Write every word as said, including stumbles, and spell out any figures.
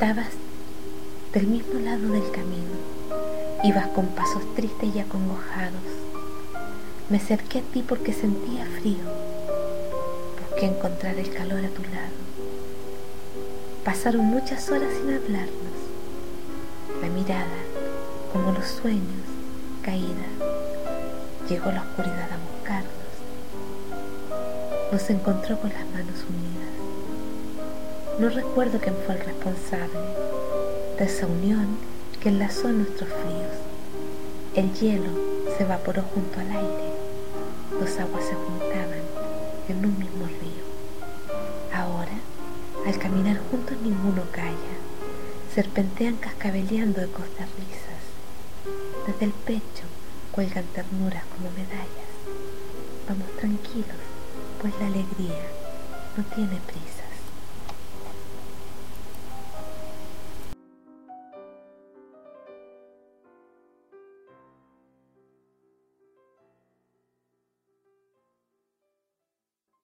Estabas del mismo lado del camino, ibas con pasos tristes y acongojados. Me acerqué a ti porque sentía frío, busqué encontrar el calor a tu lado. Pasaron muchas horas sin hablarnos, la mirada, como los sueños, caída. Llegó la oscuridad a buscarnos, nos encontró con las manos unidas. No recuerdo quién fue el responsable de esa unión que enlazó nuestros fríos. El hielo se evaporó junto al aire, dos aguas se juntaban en un mismo río. Ahora, al caminar juntos ninguno calla, serpentean cascabeleando ecos de risas. Desde el pecho cuelgan ternuras como medallas. Vamos tranquilos, pues la alegría no tiene prisa.